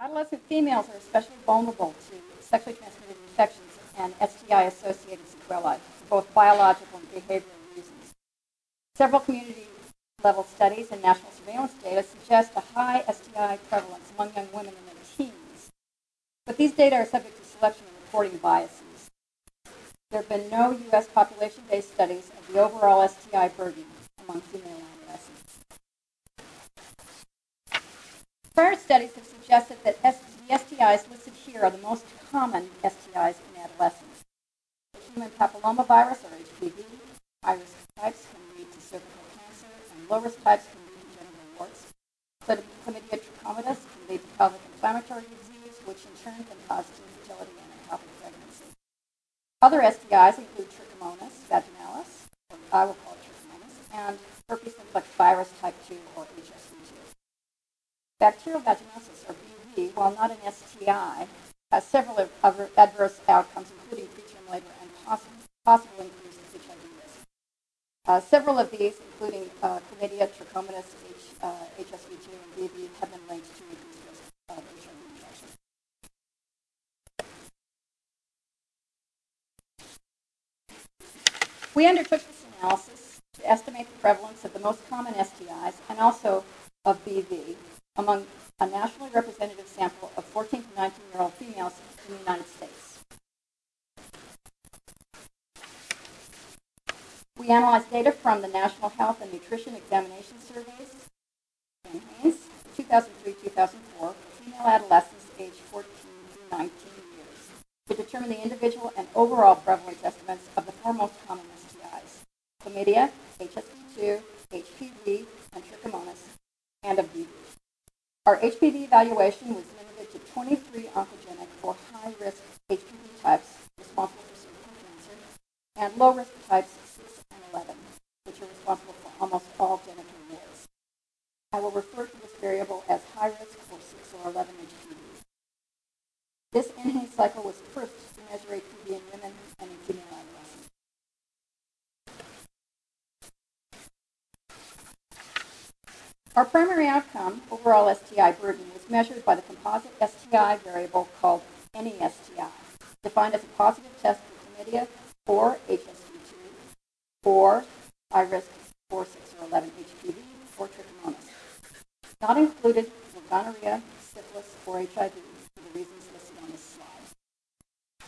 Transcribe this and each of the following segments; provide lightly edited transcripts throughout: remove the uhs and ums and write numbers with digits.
Adolescent females are especially vulnerable to sexually transmitted infections and STI-associated sequelae for both biological and behavioral reasons. Several community-level studies and national surveillance data suggest a high STI prevalence among young women in their teens. But these data are subject to selection and reporting biases. There have been no U.S. population-based studies of the overall STI burden among female adolescents. Prior studies have suggested that the STIs listed here are the most common STIs in adolescents. The human papillomavirus, or HPV, high-risk types can lead to cervical cancer, and low-risk types can lead to genital warts. Chlamydia trachomatis can lead to pelvic inflammatory disease, which in turn can cause infertility and ectopic pregnancy. Other STIs include Trichomonas vaginalis, or I will call it Trichomonas, and herpes simplex virus type 2, or HSV2. Bacterial vaginosis, or BV, while not an STI, has several adverse outcomes, including preterm labor and possible increased HIV risk. Several of these, including chlamydia, trachomatis, HSV2, and BV, have been linked to increased risk of HIV infection. We undertook this analysis to estimate the prevalence of the most common STIs and also of BV among a nationally representative sample of 14 to 19-year-old females in the United States. We analyzed data from the National Health and Nutrition Examination Surveys, NHANES, 2003-2004, for female adolescents aged 14 to 19 years to determine the individual and overall prevalence estimates of the four most common STIs: chlamydia, HSV2, HPV, and Trichomonas, and of BV. Our HPV evaluation was limited to 23 oncogenic or high-risk HPV types responsible for cervical cancer and low-risk types 6 and 11, which are responsible for almost all genital warts. I will refer to this variable as high-risk or 6 or 11 HPV. This NHANES cycle was the first to measure HPV in women and in female adolescents. Our primary outcome, overall STI burden, was measured by the composite STI variable called NESTI, defined as a positive test for chlamydia or HSV2 or high-risk 4, 6, or 11 HPV or Trichomonas. Not included were gonorrhea, syphilis, or HIV for the reasons listed on this slide.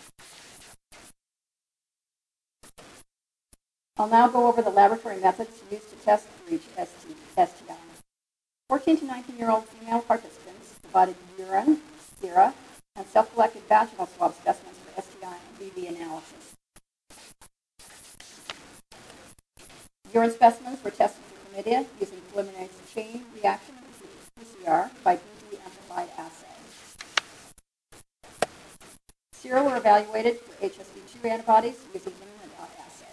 I'll now go over the laboratory methods used to test for each STI. 14 to 19-year-old female participants provided urine, sera, and self-collected vaginal swab specimens for STI and BV analysis. Urine specimens were tested for chlamydia using polymerase chain reaction PCR by BV amplified assay. Sera were evaluated for HSV2 antibodies using immunodot assay.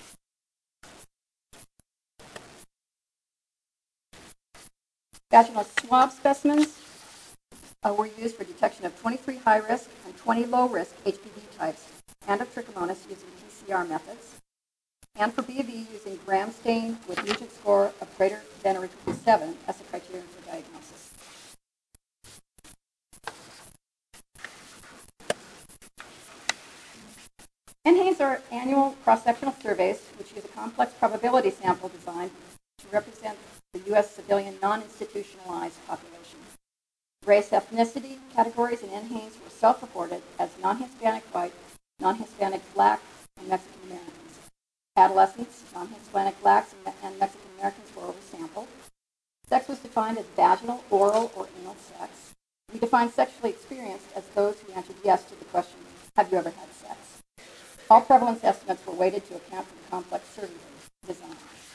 Vaginal swab specimens were used for detection of 23 high-risk and 20 low-risk HPV types and of Trichomonas using PCR methods, and for BV using gram stain with Nugent score of greater than or equal to 7 as a criterion for diagnosis. NHANES are annual cross-sectional surveys which use a complex probability sample design to represent the U.S. civilian non-institutionalized population. Race ethnicity categories in NHANES were self-reported as non-Hispanic white, non-Hispanic black, and Mexican Americans. Adolescents, non-Hispanic blacks, and Mexican Americans were oversampled. Sex was defined as vaginal, oral, or anal sex. We defined sexually experienced as those who answered yes to the question, have you ever had sex? All prevalence estimates were weighted to account for the complex survey design.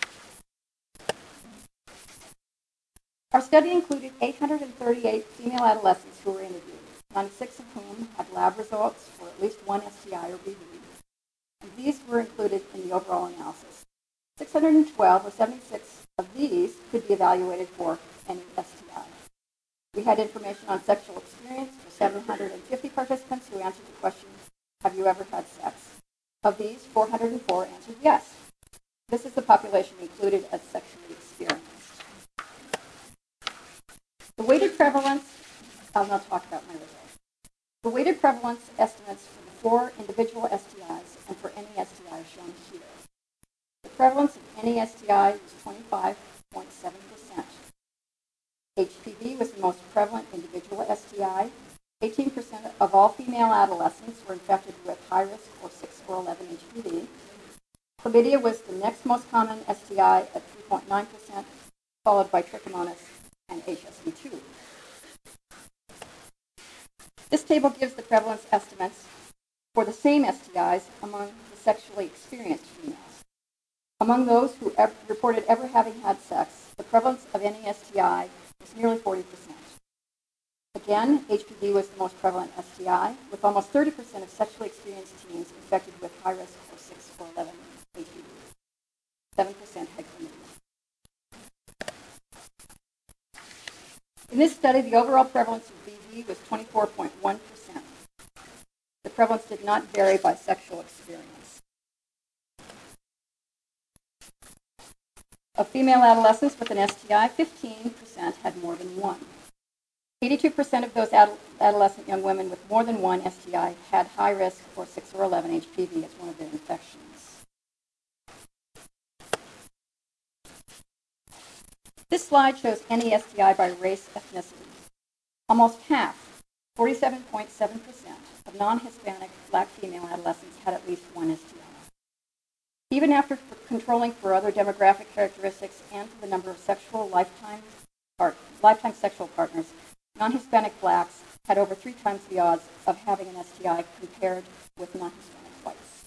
Our study included 838 female adolescents who were interviewed, 96 of whom had lab results for at least one STI or BV, and these were included in the overall analysis. 612 or 76 of these could be evaluated for any STI. We had information on sexual experience for 750 participants who answered the question, have you ever had sex? Of these, 404 answered yes. This is the population included as sexually experienced. The weighted prevalence I'll now talk about my results. The weighted prevalence estimates for the 4 individual STIs and for any STI are shown here. The prevalence of any STI was 25.7%. HPV was the most prevalent individual STI. 18% of all female adolescents were infected with high-risk or 6 or 11 HPV. Chlamydia was the next most common STI at 3.9%, followed by trichomonas and HSV2. This table gives the prevalence estimates for the same STIs among the sexually experienced females. Among those who reported ever having had sex, the prevalence of any STI was nearly 40%. Again, HPV was the most prevalent STI, with almost 30% of sexually experienced teens infected with high-risk or 6 or 11 HPV. 7% had chlamydia. In this study, the overall prevalence of VD was 24.1%. The prevalence did not vary by sexual experience. Of female adolescents with an STI, 15% had more than one. 82% of those adolescent young women with more than one STI had high risk for 6 or 11 HPV as one of their infections. This slide shows any STI by race ethnicity. Almost half, 47.7%, of non-Hispanic Black female adolescents had at least one STI. Even after controlling for other demographic characteristics and for the number of lifetime sexual partners, non-Hispanic Blacks had over 3 times the odds of having an STI compared with non-Hispanic whites.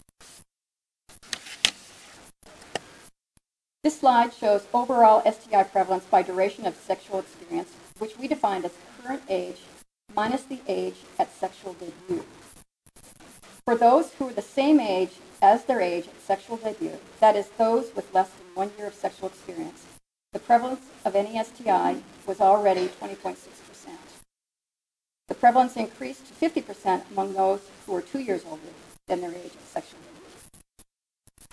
This slide shows overall STI prevalence by duration of sexual experience, which we defined as current age minus the age at sexual debut. For those who are the same age as their age at sexual debut, that is, those with less than 1 year of sexual experience, the prevalence of any STI was already 20.6%. The prevalence increased to 50% among those who were 2 years older than their age at sexual debut.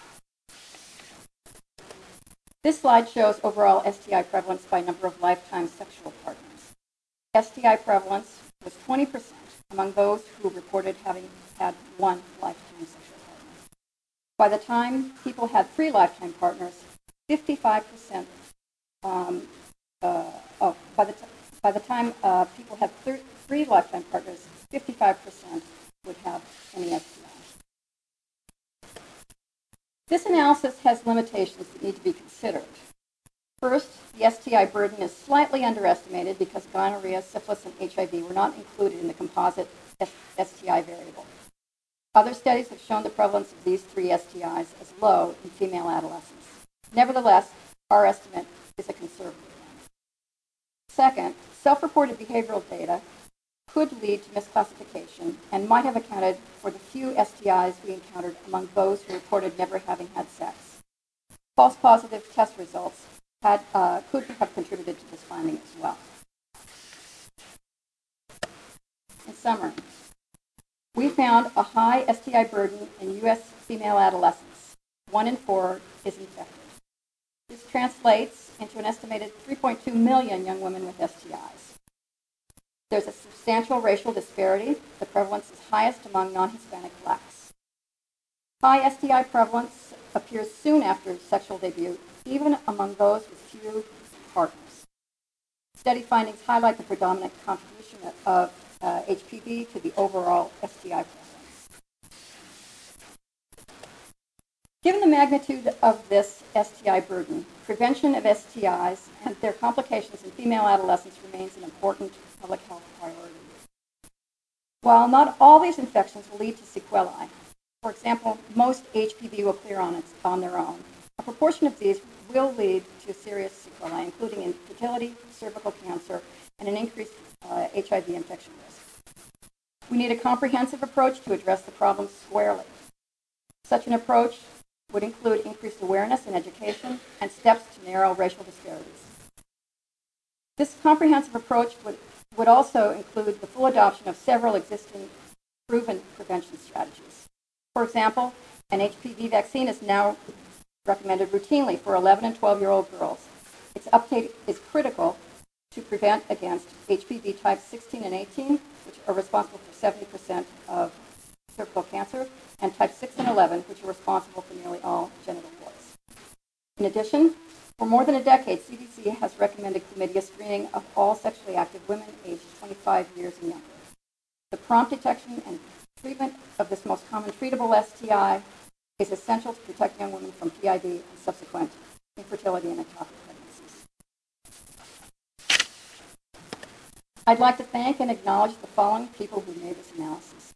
This slide shows overall STI prevalence by number of lifetime sexual partners. STI prevalence was 20% among those who reported having had one lifetime sexual partner. By the time people had 3 lifetime partners, 55%. By the time people had 3 lifetime partners, 55% would have any STI. This analysis has limitations that need to be considered. First, the STI burden is slightly underestimated because gonorrhea, syphilis, and HIV were not included in the composite STI variable. Other studies have shown the prevalence of these 3 STIs as low in female adolescents. Nevertheless, our estimate is a conservative one. Second, self-reported behavioral data could lead to misclassification and might have accounted for the few STIs we encountered among those who reported never having had sex. False positive test results could have contributed to this finding as well. In summary, we found a high STI burden in U.S. female adolescents. 1 in 4 is infected. This translates into an estimated 3.2 million young women with STIs. There's a substantial racial disparity. The prevalence is highest among non-Hispanic Blacks. High STI prevalence appears soon after sexual debut, even among those with few partners. Study findings highlight the predominant contribution of HPV to the overall STI prevalence. Given the magnitude of this STI burden, prevention of STIs and their complications in female adolescents remains an important public health priority. While not all these infections will lead to sequelae, for example, most HPV will clear on their own, a proportion of these will lead to serious sequelae, including infertility, cervical cancer, and an increased HIV infection risk. We need a comprehensive approach to address the problem squarely. Such an approach would include increased awareness and education and steps to narrow racial disparities. This comprehensive approach would also include the full adoption of several existing proven prevention strategies. For example, an HPV vaccine is now recommended routinely for 11 and 12-year-old girls. Its uptake is critical to prevent against HPV types 16 and 18, which are responsible for 70% of cervical cancer, and type 6 and 11, which are responsible for nearly all genital warts. In addition, for more than a decade, CDC has recommended chlamydia screening of all sexually active women aged 25 years and younger. The prompt detection and treatment of this most common treatable STI is essential to protect young women from PID and subsequent infertility and ectopic pregnancies. I'd like to thank and acknowledge the following people who made this analysis.